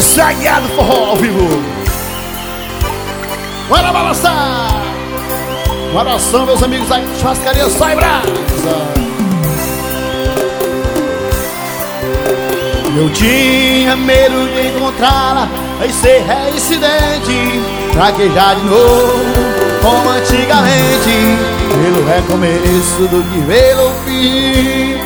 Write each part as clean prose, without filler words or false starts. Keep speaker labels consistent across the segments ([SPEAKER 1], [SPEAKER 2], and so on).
[SPEAKER 1] Sagrado Forró ao vivo. Bora balançar. Oração, meus amigos aí, churrascaria Sai Brasa. Eu tinha medo de encontrá-la e ser reincidente, traquejar de novo como antigamente, pelo recomeço do que pelo fim.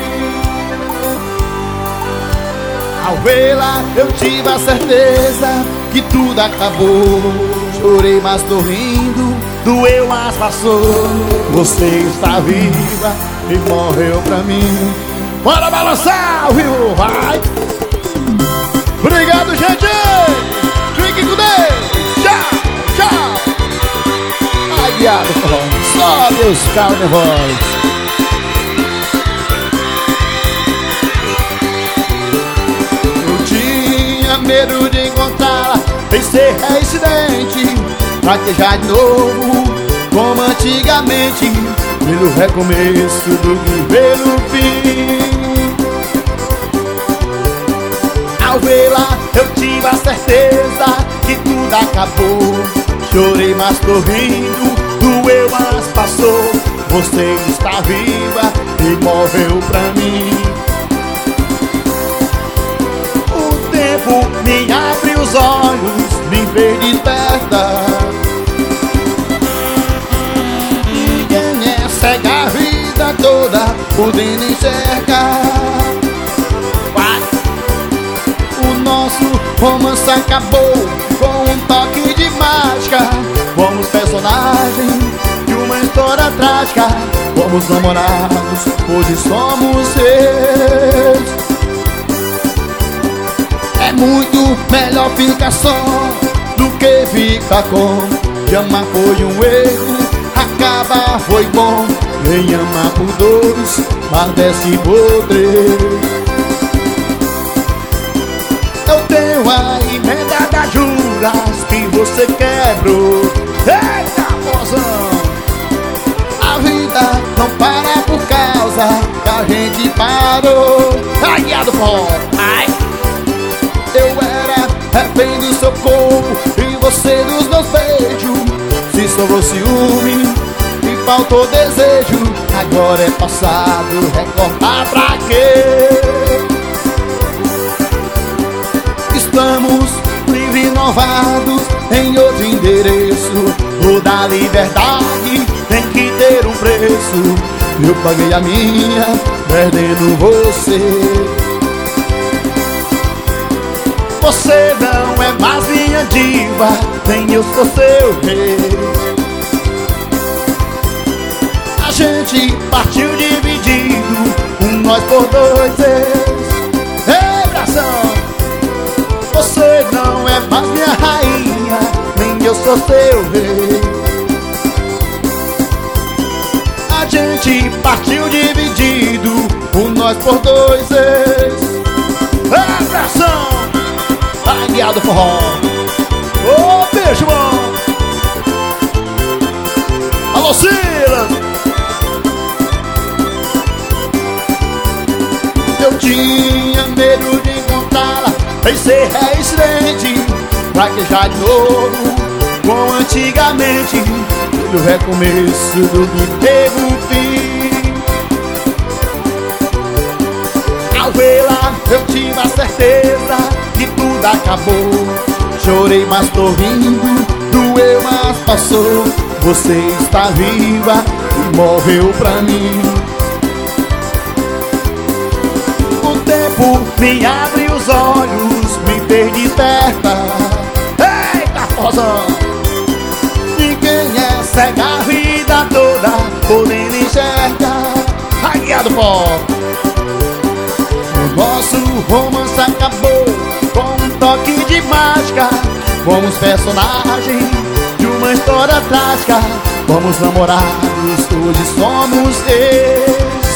[SPEAKER 1] Ao vê-la eu tive a certeza que tudo acabou. Chorei, mas tô rindo, doeu, mas passou. Você está viva e morreu pra mim. Bora balançar, viu? Vai! Obrigado, gente! Fiquem com Deus! Tchau, tchau! Aliado, só Deus calma minha voz. Medo de encontrá-la, ser reincidente, traquejar de novo como antigamente, pelo recomeço do que pelo fim. Ao vê-la eu tive a certeza que tudo acabou. Chorei, mas tô rindo, doeu, mas passou. Você está viva e morreu pra mim. Me abre os olhos, me vê desperta. Ninguém é cega a vida toda, podendo enxergar. O nosso romance acabou com um toque de mágica. Fomos personagens de uma história trágica. Fomos namorados, hoje somos seus. É muito melhor ficar só do que ficar com. De amar foi um erro, acabar foi bom. Nem amar por dois, mas desce por três. Eu tenho a emenda das juras que você quebrou. Eita, mozão! A vida não para por causa que a gente parou. Ai, do pó! Ai! Eu era refém do seu corpo e você dos meus beijos. Se sobrou ciúme e faltou desejo, agora é passado, recordar pra quê? Estamos livres e inovados em outro endereço. O da liberdade tem que ter um preço. Eu paguei a minha perdendo você. Você não é mais minha diva, nem eu sou seu rei. A gente partiu dividido, nós por dois ex. Ei, bração! Você não é mais minha rainha, nem eu sou seu rei. A gente partiu dividido, nós por dois ex. Ei, bração! Guiado Forró. Ô, beijo, bom. Alô, Silas. Eu tinha medo de encontrá-la em ser reincidente, traquejar de novo como antigamente, no recomeço do que teve um fim. Ao vê-la eu tive a certeza que tudo acabou. Chorei, mas tô rindo, doeu, mas passou. Você está viva e morreu pra mim. O tempo me abre os olhos, me fez desperta. Eita, fozão! Ninguém é cega a vida toda, podendo enxergar. Ragueado pó. O nosso romance acabou com um toque de mágica. Fomos personagens de uma história trágica. Fomos namorados, hoje somos ex.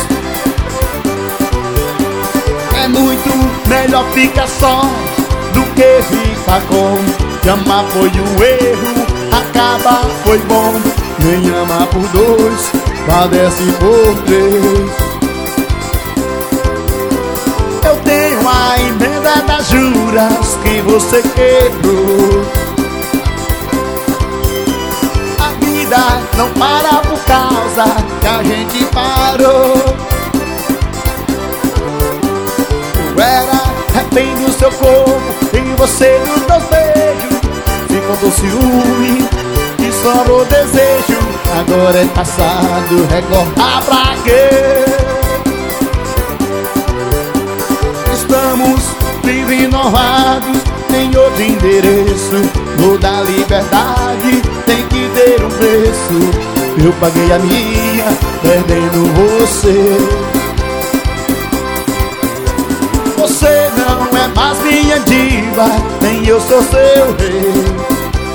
[SPEAKER 1] É muito melhor ficar só do que ficar com. De amar foi um erro, acabar foi bom. Nem amar por dois, padece por três. Eu tenho a emenda das juras que você você quebrou. A vida não para por causa que a gente parou. Eu era refém do seu corpo e você dos meus beijos. Ficou do ciúme e sobrou desejo. Agora é passado, recordar pra quê? Estamos vivos inovados em outro endereço. No da liberdade tem que ter um preço. Eu paguei a minha, perdendo você. Você não é mais minha diva, nem eu sou seu rei.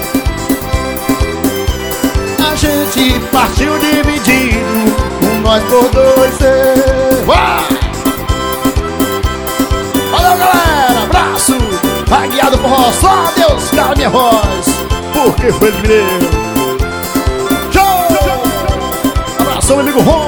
[SPEAKER 1] A gente partiu dividido, nós por dois. Vai! Valeu, galera, abraço. Vai guiado por roça, só Deus cala minha voz, porque foi ele que me deu. Show! Abração, meu amigo Ron.